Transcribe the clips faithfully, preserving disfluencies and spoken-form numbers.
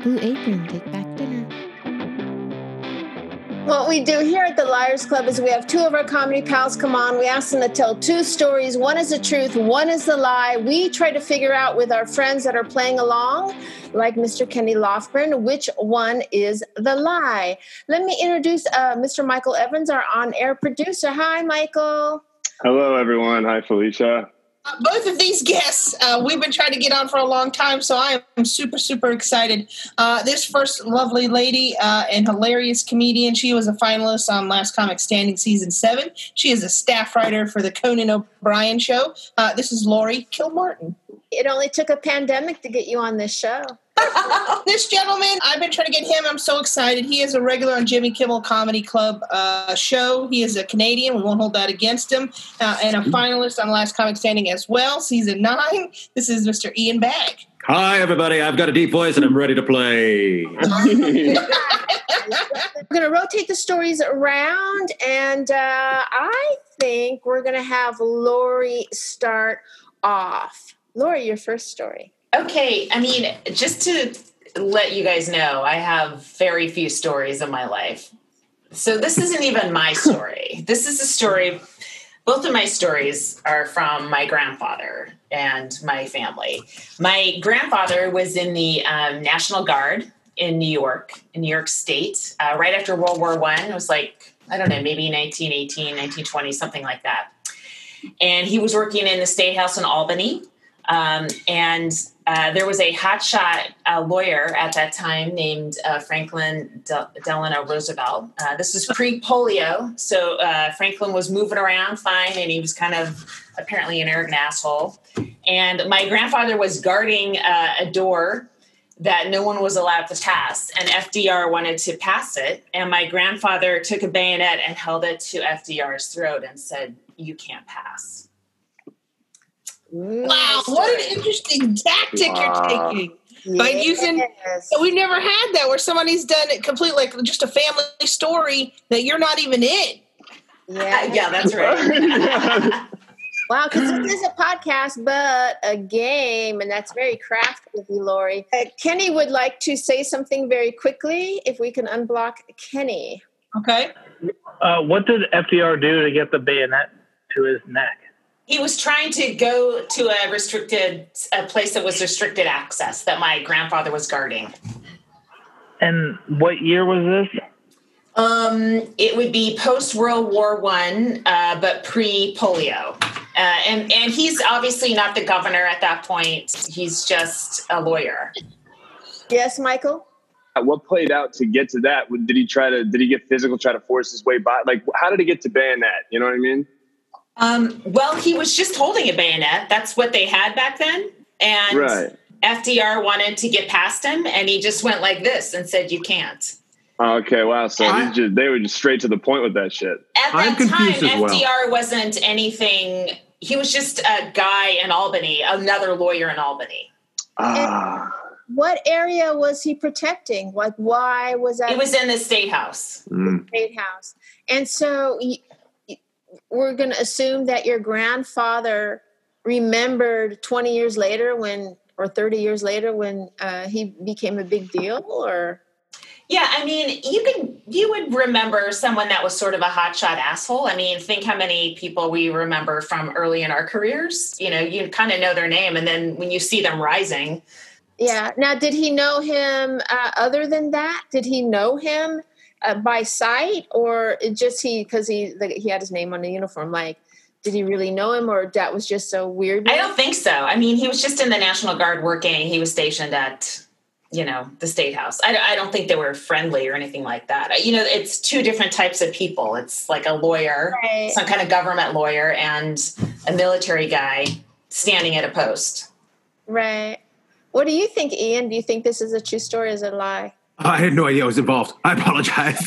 Ooh, apron, take back dinner. What we do here at the Liars Club is we have two of our comedy pals come on. We ask them to tell two stories. One is the truth, one is the lie. We try to figure out with our friends that are playing along, like Mister Kenny Lofgren, which one is the lie. Let me introduce uh, Mister Michael Evans, our on-air producer. Hi, Michael. Hello, everyone. Hi, Felicia. Uh, both of these guests, uh, we've been trying to get on for a long time, so I am super, super excited. Uh, this first lovely lady uh, and hilarious comedian, she was a finalist on Last Comic Standing Season seven. She is a staff writer for the Conan O'Brien Show. Uh, this is Laurie Kilmartin. It only took a pandemic to get you on this show. This gentleman, I've been trying to get him. I'm so excited. He is a regular on Jimmy Kimmel Comedy Club uh, show. He is a Canadian. We won't hold that against him. Uh, and a finalist on Last Comic Standing as well, season nine. This is Mister Ian Bagg. Hi, everybody. I've got a deep voice and I'm ready to play. We're going to rotate the stories around, and uh, I think we're going to have Laurie start off. Laurie, your first story. Okay, I mean, just to let you guys know, I have very few stories in my life. So this isn't even my story. This is a story, both of my stories are from my grandfather and my family. My grandfather was in the um, National Guard in New York, in New York State, uh, right after World War One. It was like, I don't know, maybe nineteen eighteen, nineteen twenty, something like that. And he was working in the State House in Albany. Um, and uh, there was a hotshot uh, lawyer at that time named uh, Franklin Del- Delano Roosevelt. Uh, this was pre-polio, so uh, Franklin was moving around fine, and he was kind of apparently an arrogant asshole. And my grandfather was guarding uh, a door that no one was allowed to pass, and F D R wanted to pass it, and my grandfather took a bayonet and held it to F D R's throat and said, "You can't pass." Wow, what an interesting tactic Wow. you're taking. By using, Yes. we've never had that where somebody's done it completely, like just a family story that you're not even in. Yeah. Uh, yeah, that's right. Wow, because this is a podcast, but a game, and that's very crafty with you, Laurie. Uh, Kenny would like to say something very quickly, if we can unblock Kenny. Okay. Uh, what did F D R do to get the bayonet to his neck? He was trying to go to a restricted, a place that was restricted access that my grandfather was guarding. And what year was this? Um, it would be post World War One, uh, but pre polio. Uh, and and he's obviously not the governor at that point. He's just a lawyer. Yes, Michael? What played out to get to that? Did he try to? Did he get physical? Try to force his way by? Like, how did he get to bayonet? You know what I mean? Um, well, he was just holding a bayonet. That's what they had back then. And Right. F D R wanted to get past him, and he just went like this and said, "You can't." Okay, wow. So I- he just, they were just straight to the point with that shit. At I'm that time, confused as well. F D R wasn't anything. He was just a guy in Albany, another lawyer in Albany. Ah, What area was he protecting? Like, why was that It was in the State House. Mm. State House? And so y- y- we're going to assume that your grandfather remembered twenty years later when, or thirty years later when uh, he became a big deal, or... Yeah, I mean, you could you would remember someone that was sort of a hotshot asshole. I mean, think how many people we remember from early in our careers. You know, you kind of know their name, and then when you see them rising. Yeah. Now, did he know him uh, other than that? Did he know him uh, by sight, or it just he, because he, the, he had his name on the uniform, like, did he really know him, or that was just so weird? I don't think so. I mean, he was just in the National Guard working. He was stationed at, you know, the State House. I, I don't think they were friendly or anything like that. You know, it's two different types of people. It's like a lawyer, Right. some kind of government lawyer, and a military guy standing at a post. Right. What do you think, Ian? Do you think this is a true story or is it a lie? I had no idea I was involved. I apologize.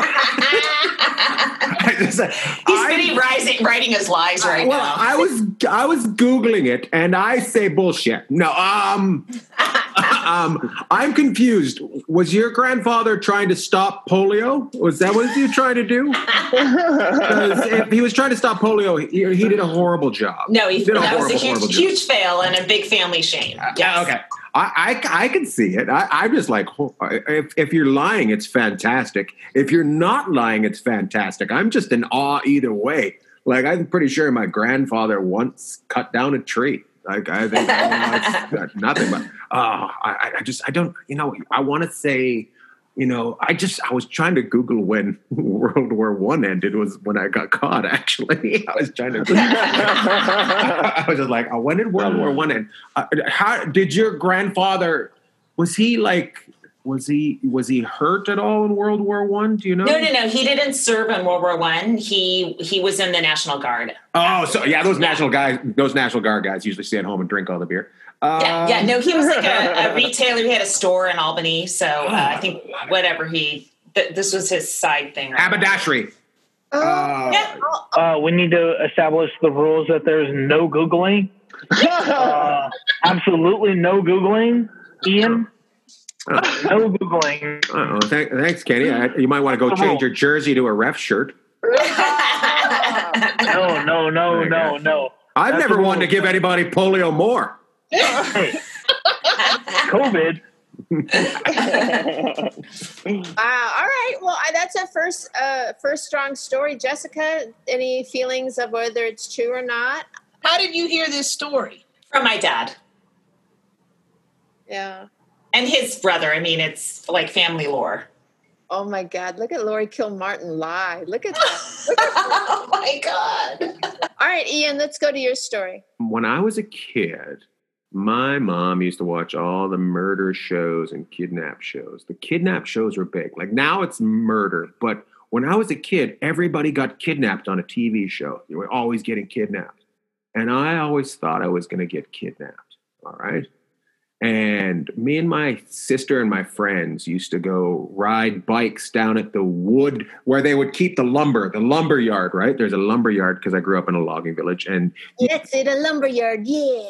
I just- He's I- busy rising, writing his lies right well, now. I was I was googling it, and I say bullshit. No, um, um, I'm confused. Was your grandfather trying to stop polio? Was that what he was trying to do? 'Cause if he was trying to stop polio, he, he did a horrible job. No, he, did a that was horrible, a huge, horrible job. huge fail and a big family shame. Yeah, Yes. okay. I, I, I can see it. I, I'm just like, oh, if, if you're lying, it's fantastic. If you're not lying, it's fantastic. I'm just in awe either way. Like, I'm pretty sure my grandfather once cut down a tree. Like, I think I don't know, it's nothing, but oh, I, I just, I don't, you know, I want to say, you know, I just, I was trying to Google when World War One ended was when I got caught, actually. I was trying to, I was just like, oh, when did World War One end? Uh, how did your grandfather, was he like, was he, was he hurt at all in World War One? Do you know? No, no, no. He didn't serve in World War One. He, he was in the National Guard. Oh, so yeah, those yeah. National guys, those National Guard guys usually stay at home and drink all the beer. Uh, yeah, yeah, no, he was like a, a retailer. He had a store in Albany, so uh, I think whatever he, th- this was his side thing. Right Haberdashery. Uh, yeah. Uh, we need to establish the rules that there's no Googling. uh, absolutely no Googling, Ian. Uh, no Googling. Uh-oh. Th- thanks, Kenny. I, you might want to go change your jersey to a ref shirt. no, no, no, no, no. I've That's never wanted to give anybody polio more. Hey. COVID. Wow. All right. Well, I, that's a first, uh, first strong story. Jessica, any feelings of whether it's true or not? How did you hear this story? From my dad. Yeah. And his brother. I mean, it's like family lore. Oh my God! Look at Lori Kilmartin lie. Look at that. Look at oh my God! All right, Ian. Let's go to your story. When I was a kid, my mom used to watch all the murder shows and kidnap shows. The kidnap shows were big. Like now, it's murder, but when I was a kid, everybody got kidnapped on a T V show. You were always getting kidnapped, and I always thought I was going to get kidnapped. All right. And me and my sister and my friends used to go ride bikes down at the wood where they would keep the lumber, the lumber yard, right? There's a lumber yard because I grew up in a logging village. And let's say the lumber yard, yeah.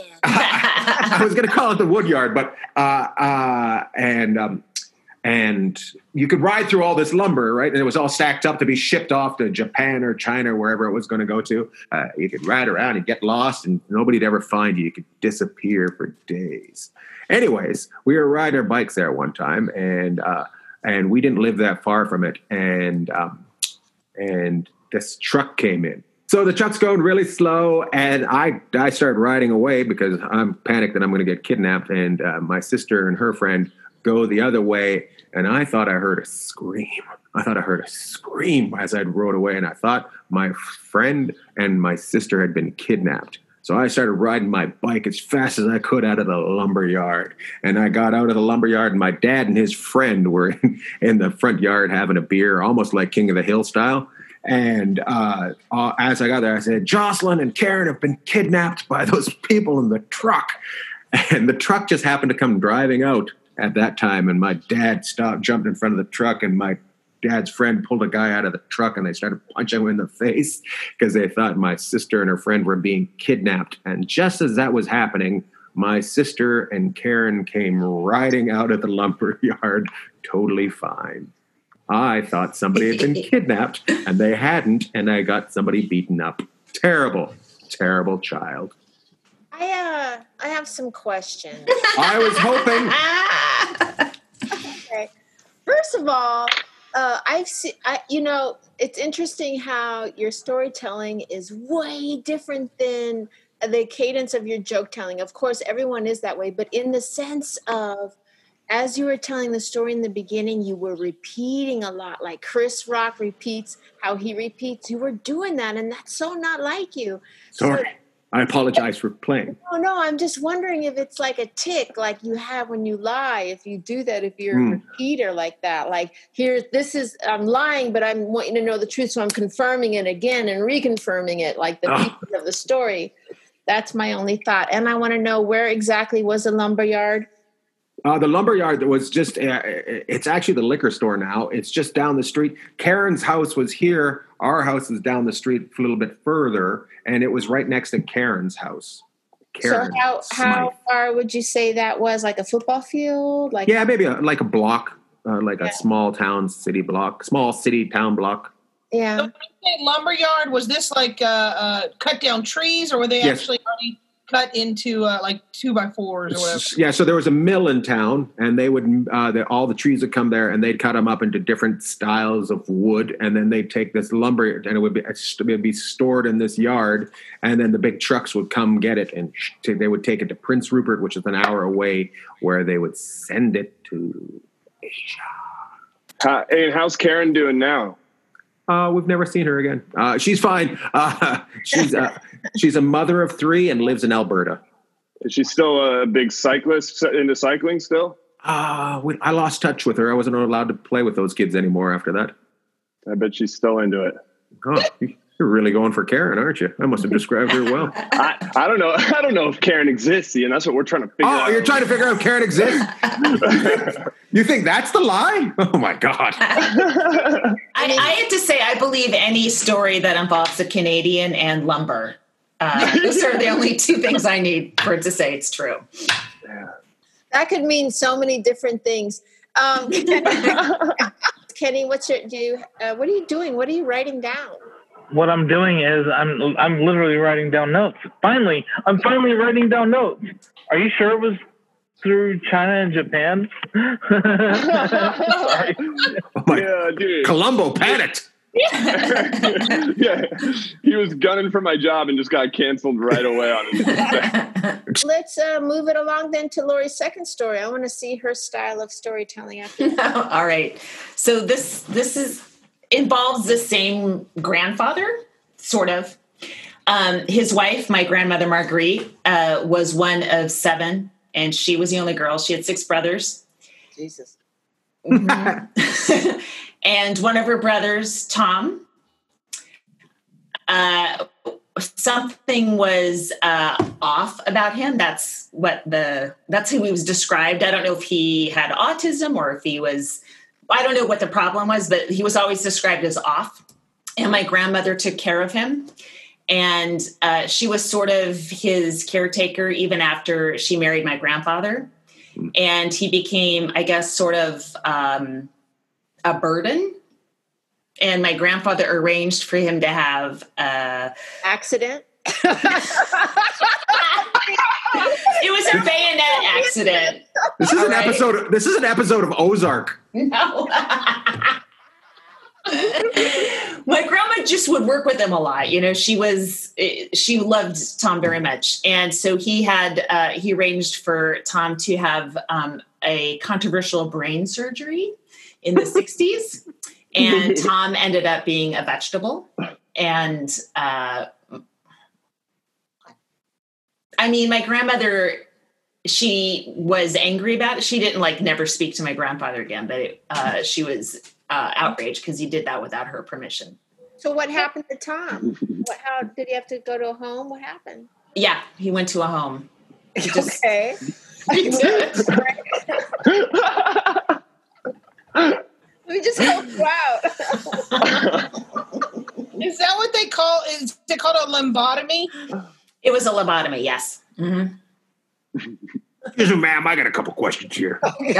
I was going to call it the wood yard, but uh, uh, and um, and you could ride through all this lumber, right? And it was all stacked up to be shipped off to Japan or China or wherever it was going to go to. Uh, you could ride around and get lost, and nobody'd ever find you. You could disappear for days. Anyways, we were riding our bikes there one time, and uh, and we didn't live that far from it, and um, and this truck came in. So the truck's going really slow, and I I started riding away because I'm panicked that I'm going to get kidnapped, and uh, my sister and her friend go the other way, and I thought I heard a scream. I thought I heard a scream as I rode away, and I thought my friend and my sister had been kidnapped. So I started riding my bike as fast as I could out of the lumber yard. And I got out of the lumber yard, and my dad and his friend were in, in the front yard having a beer, almost like King of the Hill style. And uh, uh, as I got there, I said, Jocelyn and Karen have been kidnapped by those people in the truck. And the truck just happened to come driving out at that time. And my dad stopped, jumped in front of the truck, and my dad's friend pulled a guy out of the truck, and they started punching him in the face because they thought my sister and her friend were being kidnapped. And just as that was happening, my sister and Karen came riding out of the lumber yard totally fine. I thought somebody had been kidnapped, and they hadn't, and I got somebody beaten up. Terrible, terrible child. I uh, I have some questions. I was hoping. Okay. First of all, Uh, I've seen, I, you know, it's interesting how your storytelling is way different than the cadence of your joke telling. Of course, everyone is that way, but in the sense of, as you were telling the story in the beginning, you were repeating a lot, like Chris Rock repeats how he repeats. You were doing that, and that's so not like you. Sorry. So, I apologize for playing. No, no, I'm just wondering if it's like a tick like you have when you lie, if you do that, if you're Mm. a repeater like that. Like, here, this is, I'm lying, but I'm wanting to know the truth, so I'm confirming it again and reconfirming it, like the Oh. pieces of the story. That's my only thought. And I want to know, where exactly was the lumberyard? Uh, the lumberyard was just, uh, it's actually the liquor store now. It's just down the street. Karen's house was here. Our house is down the street a little bit further, and it was right next to Karen's house. Karen so how, how Smythe. far would you say that was? Like a football field? Like Yeah, maybe a, like a block, uh, like Yeah. a small town city block, small city town block. Yeah. So when you say lumberyard, was this like uh, uh, cut down trees, or were they Yes. actually already cut into uh, like two by fours or whatever. Yeah, so there was a mill in town, and they would uh, the, all the trees would come there, and they'd cut them up into different styles of wood, and then they'd take this lumber, and it would be it would be stored in this yard, and then the big trucks would come get it, and sh- they would take it to Prince Rupert, which is an hour away, where they would send it to Asia. Uh, and how's Karen doing now? Uh, we've never seen her again. Uh, she's fine. Uh, she's uh, she's a mother of three and lives in Alberta. Is she still a big cyclist into cycling still? Uh, we, I lost touch with her. I wasn't allowed to play with those kids anymore after that. I bet she's still into it. Oh, you're really going for Karen, aren't you? I must have described her well. I, I don't know. I don't know if Karen exists, Ian. That's what we're trying to figure oh, out. Oh, you're trying to figure out if Karen exists? You think that's the lie? Oh, my God. I, I have to say, I believe any story that involves a Canadian and lumber. Uh, those are the only two things I need for it to say it's true. Yeah. That could mean so many different things. Um, Kenny, what's your, do you, uh, what are you doing? What are you writing down? What I'm doing is I'm I'm literally writing down notes. Finally, I'm finally writing down notes. Are you sure it was through China and Japan? Sorry. Oh my, yeah, dude. Columbo panicked. Yeah, he was gunning for my job and just got canceled right away on it. Let's uh, move it along then to Lori's second story. I want to see her style of storytelling after that. All right. So this this is involves the same grandfather, sort of. Um, his wife, my grandmother Marguerite, uh, was one of seven, and she was the only girl. She had six brothers. Jesus. Mm-hmm. And one of her brothers, Tom, uh, something was uh, off about him. That's what the that's who he was described. I don't know if he had autism or if he was. I don't know what the problem was, but he was always described as off. And my grandmother took care of him. And uh, she was sort of his caretaker even after she married my grandfather. And he became, I guess, sort of um, a burden. And my grandfather arranged for him to have uh, accident. It was a bayonet accident. This is All an right. episode. Of, this is an episode of Ozark. No. My grandma just would work with him a lot. You know, she was she loved Tom very much, and so he had uh, he arranged for Tom to have um, a controversial brain surgery in the sixties, and Tom ended up being a vegetable, and. Uh, I mean, my grandmother, she was angry about it. She didn't like never speak to my grandfather again, but uh, she was uh, outraged because he did that without her permission. So what happened to Tom? What, how did he have to go to a home? What happened? Yeah, he went to a home. He just, Okay. he did. We just helped you out. Is that what they call? Is it called a lobotomy? It was a lobotomy, yes. Mm-hmm. Excuse me, ma'am. I got a couple questions here. Okay.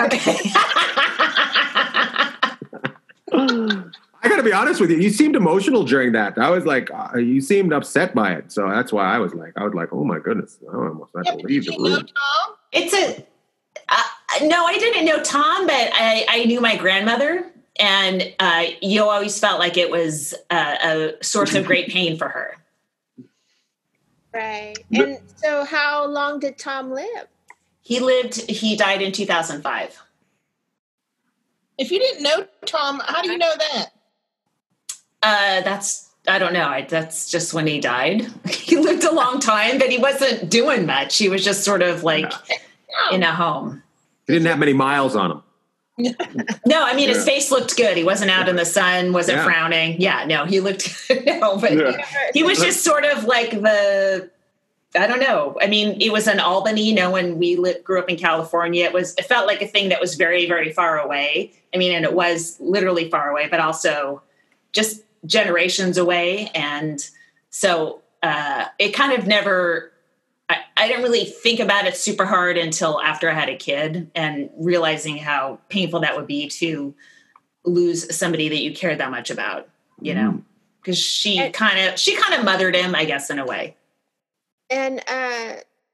I got to be honest with you. You seemed emotional during that. I was like, uh, you seemed upset by it. So that's why I was like, I was like, oh my goodness. I almost had Yeah, to but leave did the you know room. Tom? It's a, uh, no, I didn't know Tom, but I, I knew my grandmother. And uh, you always felt like it was uh, a source of great pain for her. Right. And so how long did Tom live? He lived, he died in two thousand five. If you didn't know Tom, how do you know that? Uh, that's, I don't know. I, that's just when he died. He lived a long time, but he wasn't doing much. He was just sort of like in a home. He didn't have many miles on him. No, I mean, his Yeah. face looked good. He wasn't out in the sun, wasn't Yeah. frowning. Yeah, no, he looked good. No, but Yeah. he was just sort of like the, I don't know. I mean, it was in Albany, you know, when we lived, grew up in California, it was, it felt like a thing that was very, very far away. I mean, and it was literally far away, but also just generations away. And so uh, it kind of never, I, I didn't really think about it super hard until after I had a kid and realizing how painful that would be to lose somebody that you cared that much about, you know, because she And- kind of, she kind of mothered him, I guess, in a way. And uh,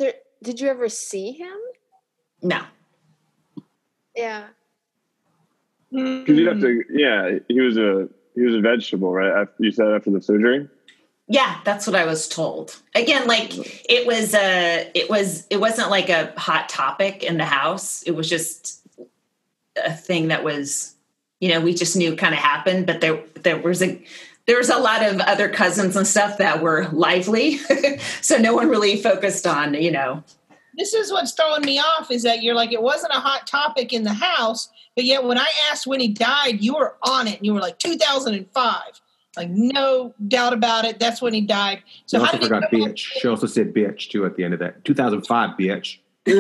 there, did you ever see him? No. Yeah. Because you have to, yeah, he was a he was a vegetable, right? After, you said after the surgery. Yeah, that's what I was told. Again, like it was a, it was, it wasn't like a hot topic in the house. It was just a thing that was, you know, we just knew kind of happened. But there, there was a, there was a lot of other cousins and stuff that were lively, so no one really focused on, you know. This is what's throwing me off is that you're like, it wasn't a hot topic in the house, but yet when I asked when he died, you were on it. And you were like two thousand five. Like, no doubt about it. That's when he died. So She how also did forgot he bitch. She also said bitch, too, at the end of that. two thousand five, bitch.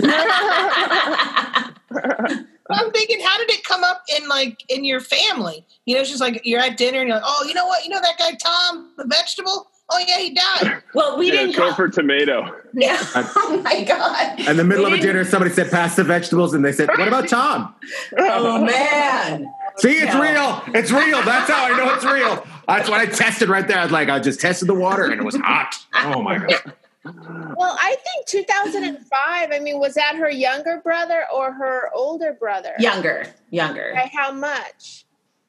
I'm thinking, how did it come up in, like, in your family? You know, it's just like you're at dinner and you're like, oh, you know what? You know that guy Tom, the vegetable? Oh, yeah, he died. Well, we Yeah, didn't short call. for tomato. Yeah. Oh my God. In the middle We of a didn't- dinner, somebody said, pass the vegetables, and they said, what about Tom? Oh man. See, it's No. real. It's real. That's how I know it's real. That's what I tested right there. I was like, I just tested the water, and it was hot. Oh, my God. Well, I think two thousand five, I mean, was that her younger brother or her older brother? Younger, younger. By how much?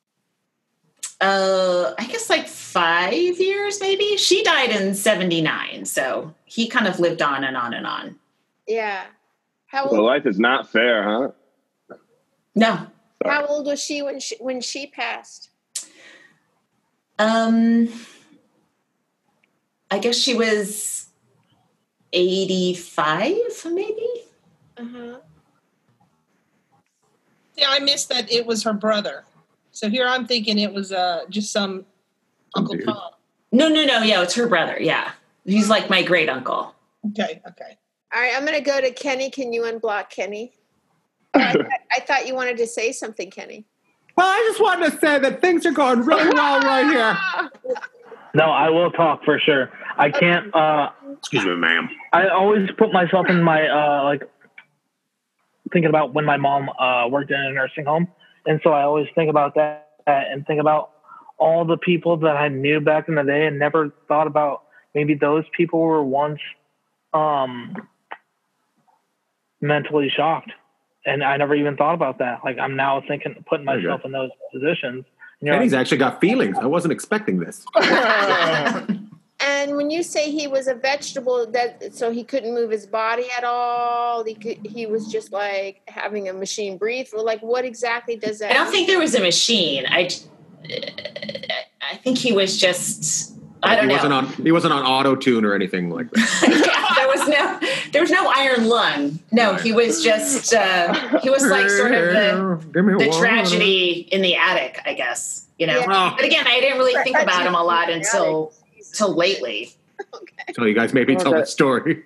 Uh, I guess like five years, maybe. She died in seventy-nine, so he kind of lived on and on and on. Yeah. How So old, life is not fair, huh? No. how old was she when she when she passed? Um, I guess she was eighty-five, maybe. Uh-huh. Yeah, I missed that it was her brother. So here I'm thinking it was uh, just some Uncle Dude. Tom. No, no, no. Yeah, it's her brother. Yeah, he's like my great uncle. Okay, okay. All right, I'm going to go to Kenny. Can you unblock Kenny? Oh, I, th- I thought you wanted to say something, Kenny. Well, I just wanted to say that things are going really well right here. No, I will talk for sure. I can't. Uh, Excuse me, ma'am. I always put myself in my uh, like thinking about when my mom uh, worked in a nursing home, and so I always think about that and think about all the people that I knew back in the day, and never thought about maybe those people were once um, mentally shocked, and I never even thought about that. Like I'm now thinking, putting There you myself go. in those positions. And you're Kenny's like, actually got feelings. I wasn't expecting this. And when you say he was a vegetable, that so he couldn't move his body at all, he could, he was just like having a machine breathe. Well, like what exactly does that? I don't think there was a machine. I, I think he was just. I don't he know. wasn't on. He wasn't on auto tune or anything like that. Yeah, there was no, there was no iron lung. No, he was just. Uh, he was like sort of the. Give me the one. tragedy in the attic, I guess, you know. Yeah. But again, I didn't really think about him a lot until until lately. So you guys made me tell Okay. the story.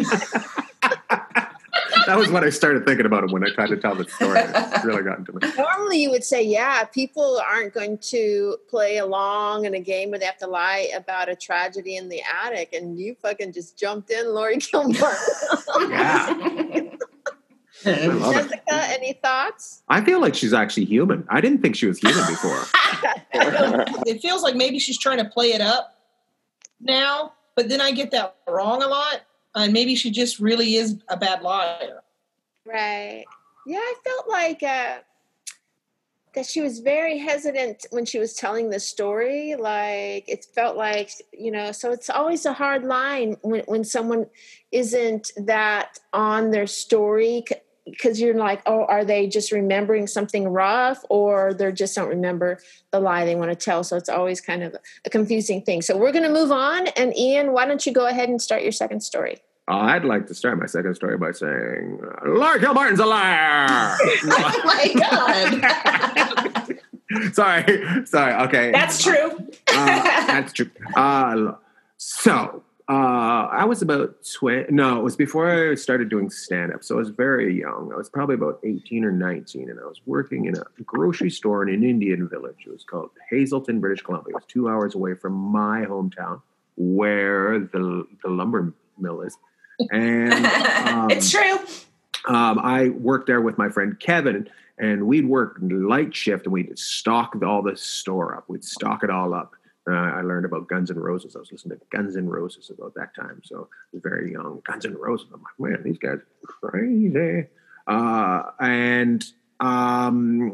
That was what I started thinking about him when I tried to tell the story. It really got into me. Normally, you would say, yeah, people aren't going to play along in a game where they have to lie about a tragedy in the attic, and you fucking just jumped in, Lori Kilmore. Yeah, I love it. Jessica, any thoughts? I feel like she's actually human. I didn't think she was human before. It feels like maybe she's trying to play it up now, but then I get that wrong a lot. And maybe she just really is a bad liar. Right. Yeah, I felt like uh, that she was very hesitant when she was telling the story. Like, it felt like, you know, so it's always a hard line when, when someone isn't that on their story, because you're like, oh, are they just remembering something rough, or they just don't remember the lie they want to tell? So it's always kind of a confusing thing. So we're going to move on. And Ian, why don't you go ahead and start your second story? Uh, I'd like to start my second story by saying, Laura Kilmartin's a liar. Oh my God. sorry, sorry. Okay, That's true. uh, that's true. Uh, so uh, I was about twenty. No, it was before I started doing stand-up. So I was very young. I was probably about eighteen or nineteen, and I was working in a grocery store in an Indian village. It was called Hazelton, British Columbia. It was two hours away from my hometown, where the the lumber mill is. And um, It's true. um, I worked there with my friend Kevin, and we'd work light shift, and we'd stock all the store up. We'd stock it all up. Uh, I learned about Guns N' Roses. I was listening to Guns N' Roses about that time, so I was very young. Guns N' Roses. I'm like, man, these guys are crazy. Uh, and um,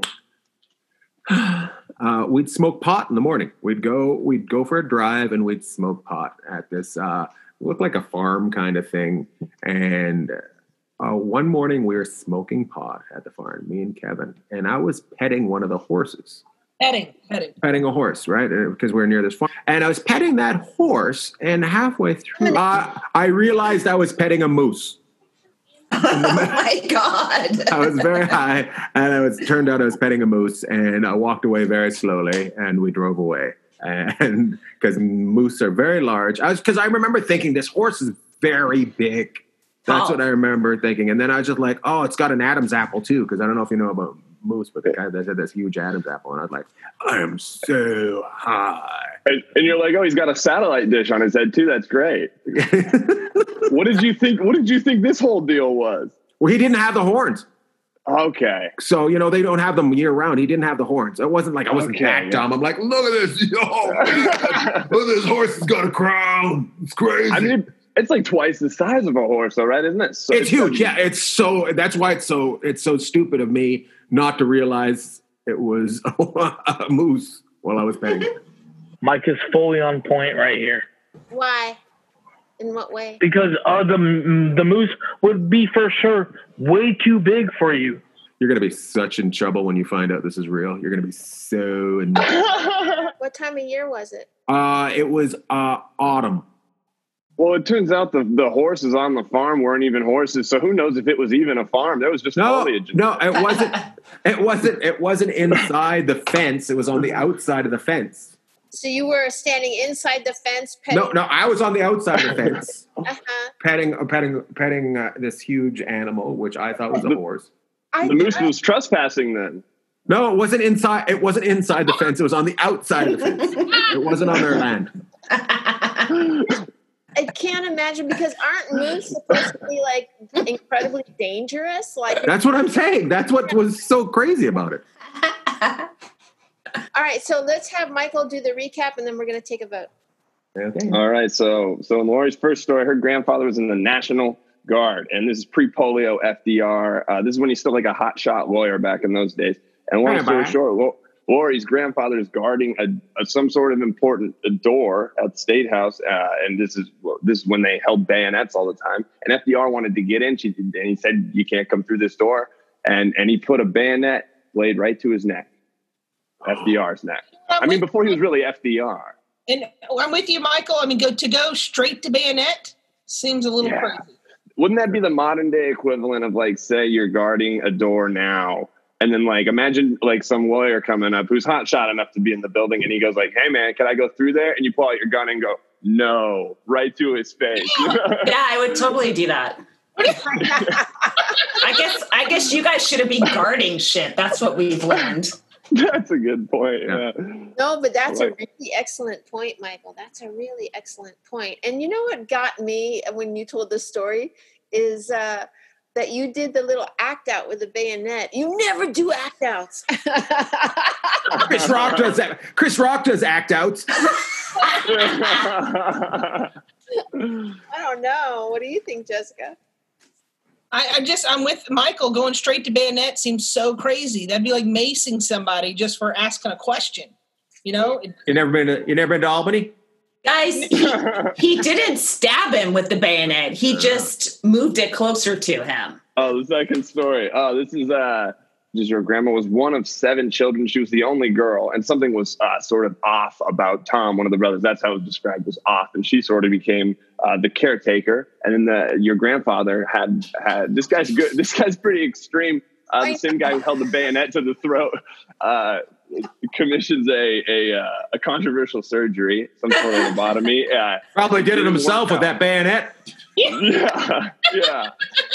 uh, we'd smoke pot in the morning. We'd go, we'd go for a drive, and we'd smoke pot at this. Uh, looked like a farm kind of thing. And uh, one morning, we were smoking pot at the farm, me and Kevin, and I was petting one of the horses. Petting, petting. Petting a horse, right? Because we're near this farm. And I was petting that horse, and halfway through, uh, I realized I was petting a moose. Oh my God. I was very high, and it was turned out I was petting a moose, and I walked away very slowly, and we drove away. And because moose are very large, I was because I remember thinking this horse is very big. That's oh. what I remember thinking. And then I was just like, oh, it's got an Adam's apple too, because I don't know if you know about moose, but the guy that had this huge Adam's apple, and I was like, I am so high. And, and you're like, oh, he's got a satellite dish on his head too. That's great. What did you think? What did you think this whole deal was? Well, he didn't have the horns. Okay. So, you know, they don't have them year round. He didn't have the horns. It wasn't like I wasn't Okay, that yeah. dumb. I'm like, look at this. Yo, man. Look at this horse has got a crown. It's crazy. I mean, it's like twice the size of a horse, though, right? Isn't it? So, it's huge. Yeah, it's so. That's why it's so. It's so stupid of me not to realize it was a moose while I was petting it. Mike is fully on point right here. Why? In what way? Because uh, the the moose would be for sure way too big for you. You're going to be such in trouble when you find out this is real. You're going to be so in. What time of year was it? Uh, it was uh, autumn. Well, it turns out the, the horses on the farm weren't even horses, so who knows if it was even a farm? There was just no, foliage. No, it wasn't. It wasn't. It wasn't inside the fence. It was on the outside of the fence. So you were standing inside the fence petting? No, no, I was on the outside of the fence, uh-huh. petting, uh, petting, petting uh, this huge animal, which I thought was a the, horse. The moose was trespassing then. No, it wasn't inside. It wasn't inside the fence. It was on the outside of the fence. It wasn't on their land. I can't imagine, because aren't moose supposed to be like incredibly dangerous? Like that's what I'm saying. That's what was so crazy about it. All right, so let's have Michael do the recap, and then we're going to take a vote. Okay. All right. So, so in Lori's first story, her grandfather was in the National Guard, and this is pre-polio F D R. Uh, this is when he's still like a hotshot lawyer back in those days. And long story short, Lori's grandfather is guarding a, a some sort of important a door at the State House, uh, and this is well, this is when they held bayonets all the time. And F D R wanted to get in, she, and he said, "You can't come through this door." And and he put a bayonet blade right to his neck, F D R's neck. I mean, before he was really F D R. And I'm with you, Michael. I mean, go to go straight to bayonet seems a little Yeah. crazy. Wouldn't that be the modern day equivalent of like, say you're guarding a door now, and then like imagine like some lawyer coming up who's hotshot enough to be in the building, and he goes like, "Hey man, can I go through there?" And you pull out your gun and go, "No," right to his face. Yeah, I would totally do that. I guess I guess you guys shouldn't be guarding shit. That's what we've learned. That's a good point. Yeah. No, but that's Like- a really excellent point, Michael. That's a really excellent point. And you know what got me when you told this story is uh, that you did the little act out with the bayonet. You never do act outs. Chris Rock does that. Chris Rock does act outs. I don't know. What do you think, Jessica? I, I just, I'm with Michael. Going straight to bayonet seems so crazy. That'd be like macing somebody just for asking a question. You know? It, You never been to, you never been to Albany? Guys, he, he didn't stab him with the bayonet. He just moved it closer to him. Oh, the second story. Oh, this is uh, just your grandma was one of seven children. She was the only girl, and something was uh, sort of off about Tom, one of the brothers. That's how it was described, was off, and she sort of became uh, the caretaker. And then the, your grandfather had had this guy's good. This guy's pretty extreme. Uh, the same guy who held the bayonet to the throat uh, commissions a a, uh, a controversial surgery, some sort of lobotomy. Uh, Probably did it didn't himself work with out. that bayonet. Yeah, yeah. yeah.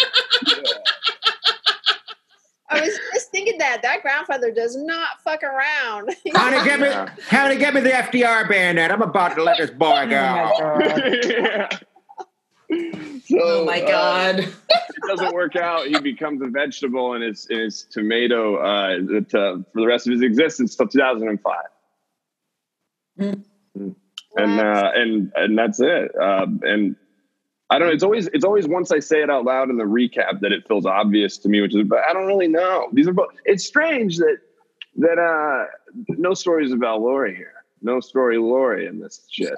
I was just thinking that. That grandfather does not fuck around. Honey, get me, Yeah. honey, get me the F D R bayonet. I'm about to let this boy go. Yeah. So, Oh my uh, God. it doesn't work out. He becomes a vegetable in his in his tomato uh, to, for the rest of his existence till two thousand five. and uh, and and that's it. Uh, and I don't know. It's always it's always once I say it out loud in the recap that it feels obvious to me, which is, but I don't really know. These are both. It's strange that that uh, no stories about Lori here. No story Lori in this shit.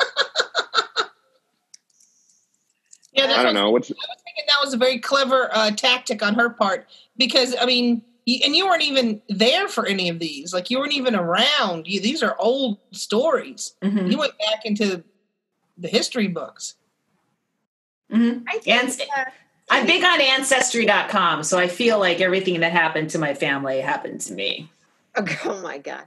Yeah, that's I don't know. What's, What's, I was thinking that was a very clever uh, tactic on her part because I mean, you, and you weren't even there for any of these. Like you weren't even around. You, these are old stories. Mm-hmm. You went back into the history books. Mm-hmm. I think, uh, I'm big on ancestry dot com, so I feel like everything that happened to my family happened to me. Oh my God.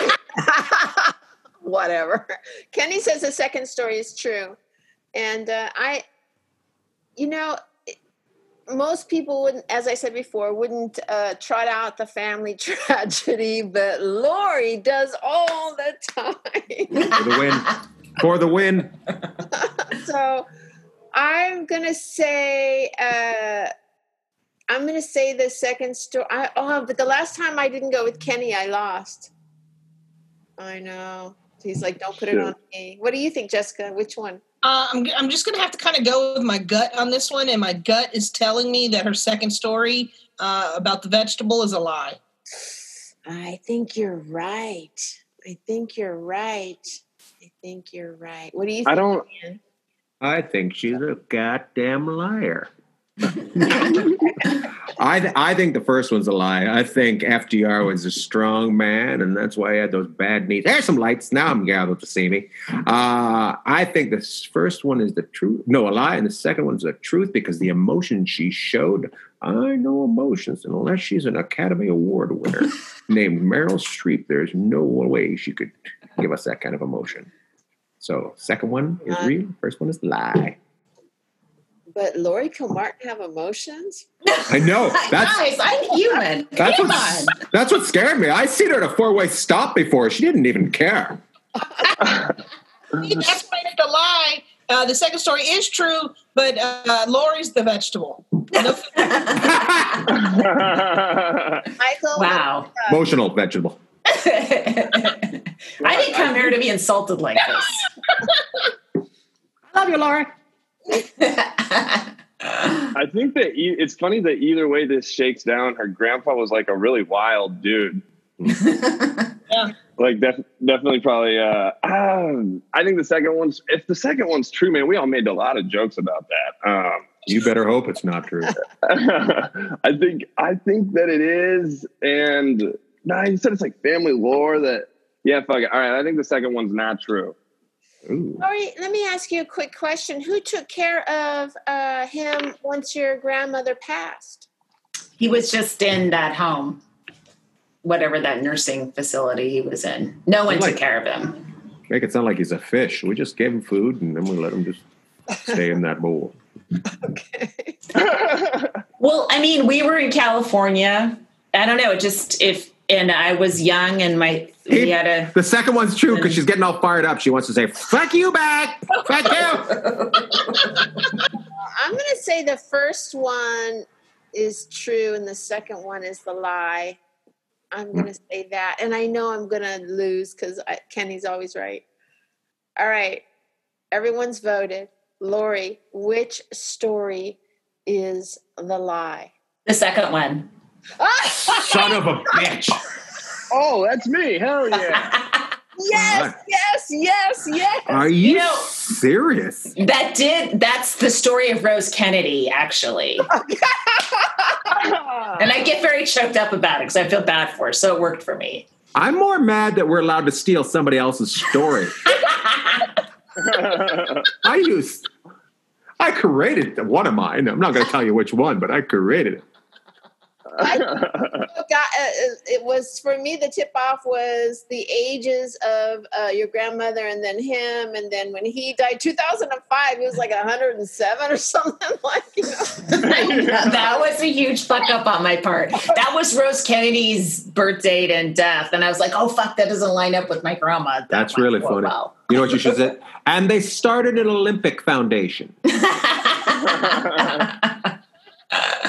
Whatever. Kenny says the second story is true. And uh, I, you know, most people wouldn't, as I said before, wouldn't uh, trot out the family tragedy, but Lori does all the time. For the win. For the win. So I'm going to say, uh, I'm going to say the second story. I, oh, but the last time I didn't go with Kenny, I lost. I know. He's like, don't put it on me. What do you think, Jessica? Which one? Uh, I'm, I'm just going to have to kind of go with my gut on this one. And my gut is telling me that her second story uh, about the vegetable is a lie. I think you're right. I think you're right. I think you're right. What do you think? I don't. Ian? I think she's a goddamn liar. I th- I think the first one's a lie. I think F D R was a strong man, and that's why he had those bad knees. There's some lights. Now I'm gathered to see me. Uh, I think the first one is the truth. No, a lie. And the second one's the truth because the emotion she showed, I know emotions. And unless she's an Academy Award winner named Meryl Streep, there's no way she could give us that kind of emotion. So second one is real. First one is lie. But Lori Kilmartin have emotions? I know. That's, Guys, I'm human. That's Come what, on. that's what scared me. I seen her at a four-way stop before. She didn't even care. That's why it's a lie. Uh, the second story is true, but uh, Lori's the vegetable. No- Michael? Wow. Emotional vegetable. I didn't come here to be insulted like this. I love you, Laura. I think that e- it's funny that either way this shakes down, her grandpa was like a really wild dude. yeah. Like def- definitely probably. Uh, um, I think the second one's. If the second one's true, man, we all made a lot of jokes about that. Um, You better hope it's not true. I think. I think that it is, and no, nah, you said it's like family lore. That yeah, fuck it. All right, I think the second one's not true. Ooh. Lori, let me ask you a quick question. Who took care of uh, him once your grandmother passed? He was just in that home, whatever that nursing facility he was in. No one Like- took care of him. Make it sound like he's a fish. We just gave him food and then we let him just stay in that bowl. Okay. Well, I mean, we were in California. I don't know. It just if and I was young and my we He- had a The second one's true because she's getting all fired up. She wants to say, fuck you back. Fuck you. I'm going to say the first one is true and the second one is the lie. I'm going to say that. And I know I'm going to lose because Kenny's always right. All right. Everyone's voted. Lori, which story is the lie? the second one. Son of a bitch. Oh, that's me. Hell yeah. Yes, Right. yes, yes, yes. Are you, You know- serious? That did that's the story of Rose Kennedy, actually. And I get very choked up about it because I feel bad for her, so it worked for me. I'm more mad that we're allowed to steal somebody else's story. I used, I created one of mine. I'm not going to tell you which one, but I created it. I got, uh, it was for me. The tip off was the ages of uh, your grandmother, and then him, and then when he died, two thousand five, he was like one hundred seven or something like. You know? That was a huge fuck up on my part. That was Rose Kennedy's birth date and death, and I was like, "Oh fuck, that doesn't line up with my grandma." That That's went really so funny. well. You know what you should say? And they started an Olympic foundation.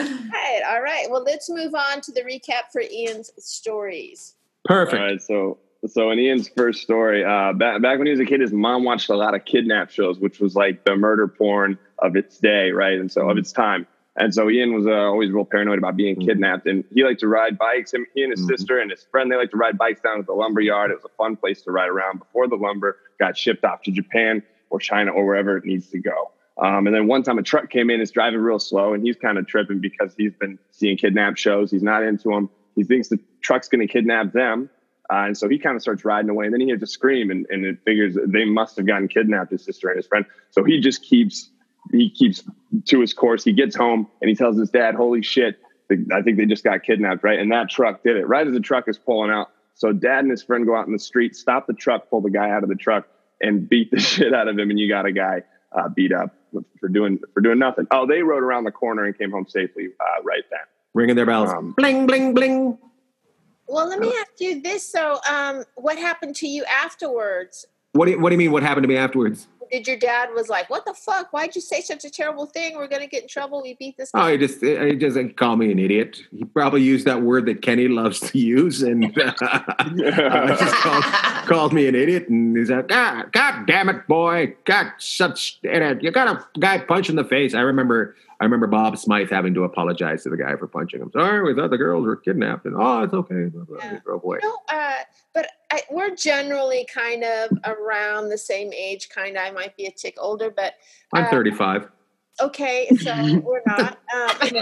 Right, all right. Well, let's move on to the recap for Ian's stories. All Perfect. right, so so in Ian's first story, uh, back, back when he was a kid, his mom watched a lot of kidnap shows, which was like the murder porn of its day, right? And so mm-hmm. of its time. And so Ian was uh, always real paranoid about being mm-hmm. kidnapped. And he liked to ride bikes. Him, he and his mm-hmm. sister and his friend, they liked to ride bikes down at the lumber yard. It was a fun place to ride around before the lumber got shipped off to Japan or China or wherever it needs to go. Um, and then one time a truck came in, it's driving real slow, and he's kind of tripping because he's been seeing kidnap shows. He's not into them. He thinks the truck's going to kidnap them. Uh, and so he kind of starts riding away, and then he hears a scream, and, and it figures they must have gotten kidnapped, his sister and his friend. So he just keeps he keeps to his course. He gets home, and he tells his dad, holy shit, I think they just got kidnapped, right? And that truck did it, right as the truck is pulling out. So dad and his friend go out in the street, stop the truck, pull the guy out of the truck, and beat the shit out of him, and you got a guy uh, beat up for doing for doing nothing. Oh, they rode around the corner and came home safely uh, right then. Ringing their bells. Um, bling, bling, bling. Well, let me ask you this. So um, what happened to you afterwards? What do you, what do you mean what happened to me afterwards? Did your dad was like, what the fuck? Why'd you say such a terrible thing? We're going to get in trouble. We beat this guy. Oh, he just, he just like, called me an idiot. He probably used that word that Kenny loves to use and uh, uh, just called, called me an idiot. And he's like, God, God damn it, boy. God, such, you got a guy punch in the face. I remember, I remember Bob Smythe having to apologize to the guy for punching him. Sorry, we thought the girls were kidnapped. And, oh, it's okay. Yeah. He drove away. You know, uh, but I, we're generally kind of around the same age, kind of. I might be a tick older, but... Uh, I'm thirty-five. Okay, so we're not. Um,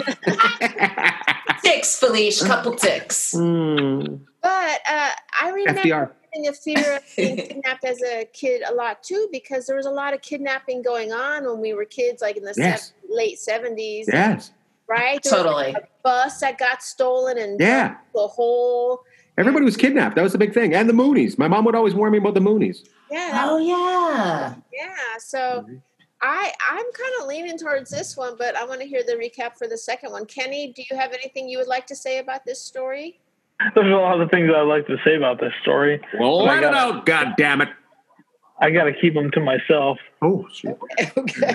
ticks, Felicia, couple ticks. Mm. But uh, I remember F D R. having a fear of being kidnapped as a kid a lot, too, because there was a lot of kidnapping going on when we were kids, like in the yes. seventies, late seventies. Yes. Right? There totally. Was like a bus that got stolen and yeah. the whole... Everybody was kidnapped. That was the big thing. And the Moonies. My mom would always warn me about the Moonies. Yeah. Oh, yeah. Yeah. So I, I'm kind of leaning towards this one, but I want to hear the recap for the second one. Kenny, do you have anything you would like to say about this story? There's a lot of things I'd like to say about this story. Well, let it out, God damn it. I got to keep them to myself. Oh, shit. Okay.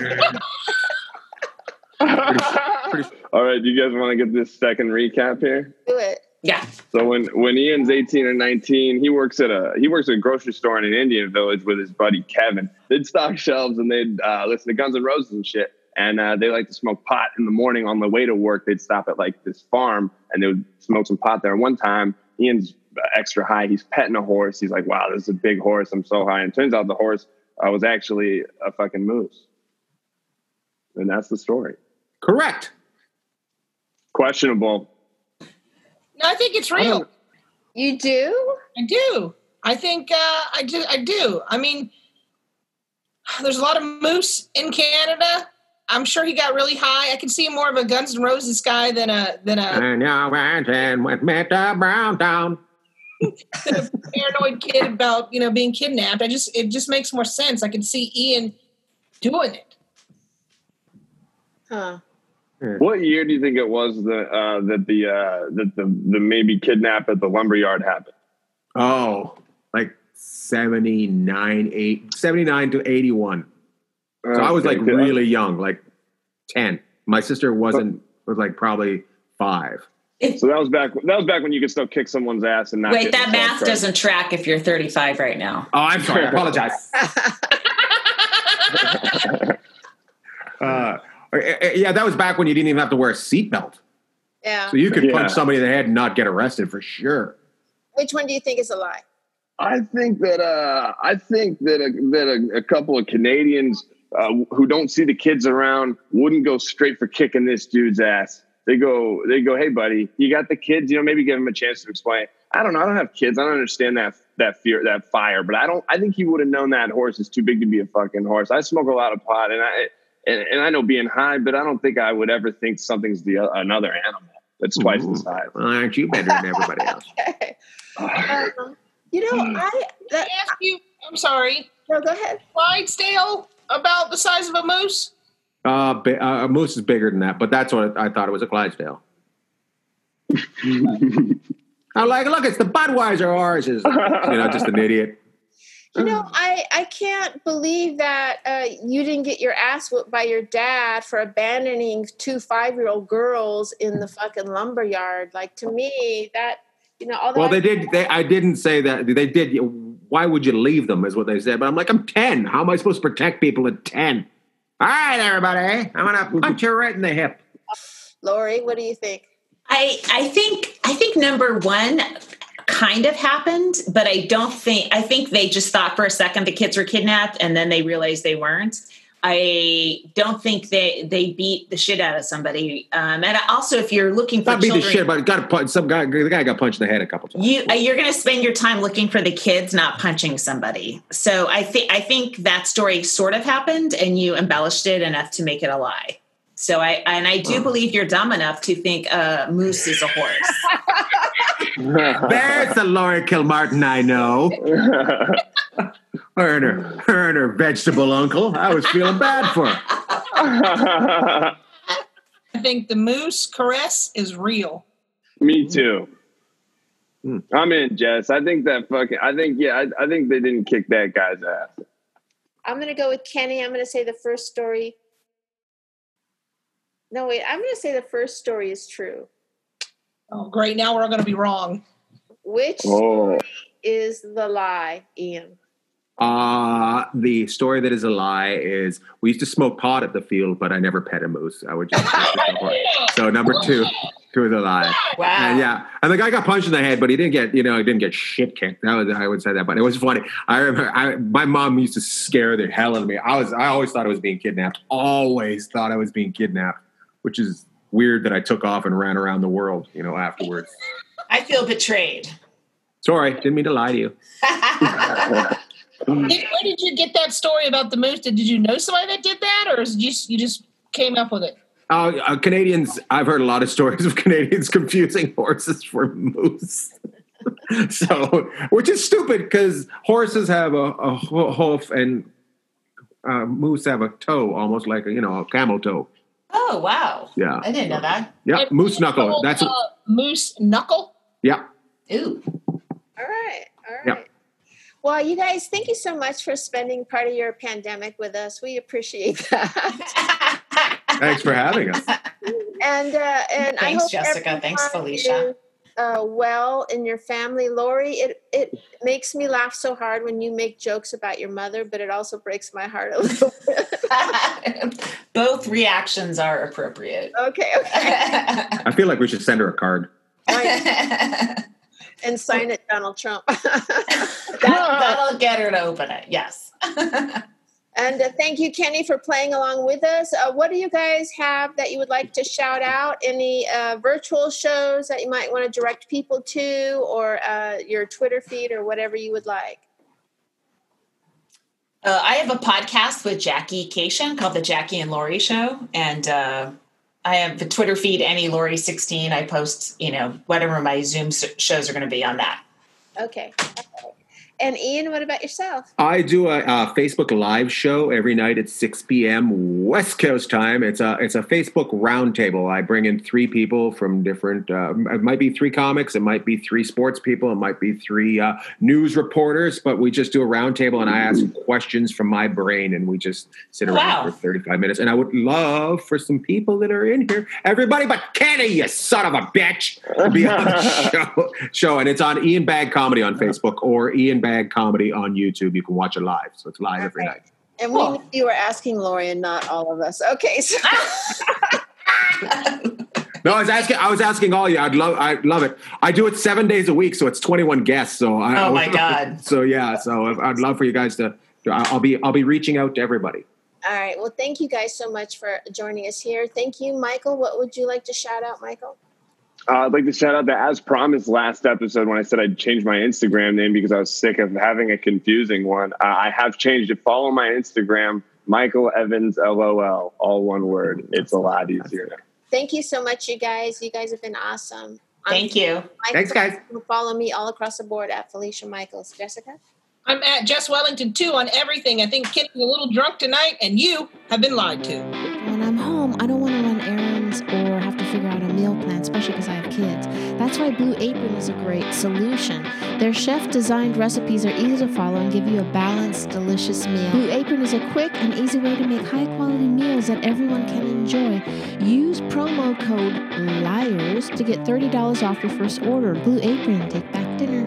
pretty, pretty, All right. Do you guys want to get this second recap here? Do it. Yeah. So when, when Ian's eighteen or nineteen, he works at a he works at a grocery store in an Indian village with his buddy Kevin. They'd stock shelves and they'd uh, listen to Guns N' Roses and shit. And uh, they like to smoke pot in the morning on the way to work. They'd stop at like this farm and they would smoke some pot there. And one time, Ian's extra high. He's petting a horse. He's like, "Wow, this is a big horse. I'm so high." And it turns out the horse uh, was actually a fucking moose. And that's the story. Correct. Questionable. No, I think it's real. You do? I do. I think uh, I do. I do. I mean, there's a lot of moose in Canada. I'm sure he got really high. I can see more of a Guns N' Roses guy than a than a, and you're ranting with Mister Brown Town. than a paranoid kid about you know being kidnapped. I just it just makes more sense. I can see Ian doing it. Huh. What year do you think it was that uh, that the uh, that the the maybe kidnap at the lumberyard happened? Oh, like seventy-nine, eight, seventy-nine to eighty-one. So okay, I was like good. really young, like ten. My sister wasn't was like probably five. So that was back. That was back when you could still kick someone's ass and not. Wait, that math credit. doesn't track if you're thirty-five right now. Oh, I'm sorry. I apologize. uh, yeah, that was back when you didn't even have to wear a seatbelt. Yeah. So you could yeah. punch somebody in the head and not get arrested for sure. Which one do you think is a lie? I think that uh, I think that a, that a, a couple of Canadians uh, who don't see the kids around wouldn't go straight for kicking this dude's ass. They go, they go, hey, buddy, you got the kids? You know, maybe give him a chance to explain. I don't know. I don't have kids. I don't understand that that fear, that fire. But I don't. I think he would have known that horse is too big to be a fucking horse. I smoke a lot of pot, and I and, and I know being high, but I don't think I would ever think something's the another animal that's twice Ooh. the size. Well, aren't you better than everybody else? Okay. um, you know, I. That, Let me ask you. I'm sorry. No, go ahead. Clydesdale about the size of a moose. Uh, bi- uh, a moose is bigger than that, but that's what I thought it was, a Clydesdale. I'm like, look, it's the Budweiser horses. You know, just an idiot. You know, I, I can't believe that uh, you didn't get your ass whipped by your dad for abandoning two five-year-old girls in the fucking lumberyard. Like, to me, that You know, although well, I, they did. They, I didn't say that. They did. Why would you leave them? Is what they said. But I'm like, I'm ten. How am I supposed to protect people at ten? All right, everybody. I'm gonna punch you right in the hip. Lori, what do you think? I I think I think number one kind of happened, but I don't think I think they just thought for a second the kids were kidnapped, and then they realized they weren't. I don't think they they beat the shit out of somebody. Um, and also, if you're looking for Not beat children, the shit, but got to punch some guy. The guy got punched in the head a couple times. You uh, you're going to spend your time looking for the kids, not punching somebody. So I think I think that story sort of happened, and you embellished it enough to make it a lie. So I and I do believe you're dumb enough to think uh, Moose is a horse. There's the Lori Kilmartin I know. Her and her, her and her vegetable uncle. I was feeling bad for her. I think the moose caress is real. Me too. Hmm. I'm in, Jess. I think that fucking. I think yeah. I, I think they didn't kick that guy's ass. I'm going to go with Kenny. I'm going to say the first story. No, wait. I'm going to say the first story is true. Oh, great. Now we're all going to be wrong. Which Oh. story is the lie, Ian? Uh, the story that is a lie is we used to smoke pot at the field, but I never pet a moose. I would just, just so number two, two is a lie. Wow. And yeah, and the guy got punched in the head, but he didn't get, you know, he didn't get shit kicked. That was, I would say that, but it was funny. I remember, I, my mom used to scare the hell out of me. I was, I always thought I was being kidnapped. Always thought I was being kidnapped, which is weird that I took off and ran around the world, you know, afterwards. I feel betrayed. Sorry, didn't mean to lie to you. Where did you get that story about the moose? Did you know somebody that did that, or is it just you just came up with it? Uh, uh, Canadians, I've heard a lot of stories of Canadians confusing horses for moose. So, which is stupid because horses have a, a hoof and uh, moose have a toe, almost like a, you know, a camel toe. Oh wow! Yeah, I didn't know that. Yeah, And moose knuckle. That's uh, a, moose knuckle. yeah. Ooh. All right. All right. Yep. Well, you guys, thank you so much for spending part of your pandemic with us. We appreciate that. Thanks for having us. And uh, and I Thanks, hope Jessica. Thanks, everyone Felicia. is, Uh, well, in your family, Lori, it it makes me laugh so hard when you make jokes about your mother, but it also breaks my heart a little bit. Both reactions are appropriate. Okay, okay. I feel like we should send her a card. And sign it, Donald Trump. that, that'll get her to open it. Yes. And uh, thank you, Kenny, for playing along with us. Uh, what do you guys have that you would like to shout out? Any uh, virtual shows that you might want to direct people to, or uh, your Twitter feed, or whatever you would like? Uh, I have a podcast with Jackie Cation called The Jackie and Lori Show. And uh, I have the Twitter feed, Any Lori sixteen. I post, you know, whatever my Zoom shows are going to be on that. Okay. And Ian, what about yourself? I do a, a Facebook Live show every night at six p.m. West Coast time. It's a it's a Facebook roundtable. I bring in three people from different. Uh, it might be three comics. It might be three sports people. It might be three uh, news reporters. But we just do a roundtable, and I ask questions from my brain, and we just sit around Wow. for thirty-five minutes. And I would love for some people that are in here, everybody but Kenny, you son of a bitch, to be on the show. Show, and it's on Ian Bag Comedy on Facebook or Ian Bag Comedy on YouTube. You can watch it live, so it's live every night. And we knew you were asking Lori and not all of us. Okay, so No, I was asking. I was asking all you. I'd love. I love it. I do it seven days a week, so it's twenty-one guests. So I, Oh, I my was- God. So yeah. So I'd love for you guys to. I'll be. I'll be reaching out to everybody. all right. Well, thank you guys so much for joining us here. Thank you, Michael. What would you like to shout out, Michael? Uh, I'd like to shout out that, as promised last episode when I said I'd change my Instagram name because I was sick of having a confusing one, uh, I have changed it. Follow my Instagram, Michael Evans, L O L, all one word. It's a lot easier now. Thank you so much, you guys. You guys have been awesome. Thank you. Michael, Thanks, guys. you can follow me all across the board at Felicia Michaels. Jessica? I'm at Jess Wellington too on everything. I think Kitty's a little drunk tonight, and you have been lied to. When I'm home, I don't want to run errands or have to figure out a meal plan, especially because I have kids. That's That's why Blue Apron is a great solution. Their chef-designed recipes are easy to follow and give you a balanced, delicious meal. Blue Apron is a quick and easy way to make high-quality meals that everyone can enjoy. Use promo code LIARS to get thirty dollars off your first order. Blue Apron, take back dinner.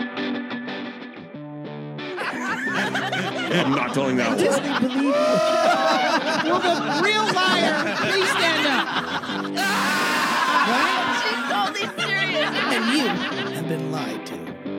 I'm not telling that one. Disney believe You're the real liar. Please stand up. Right? She's totally serious. And you have been lied to.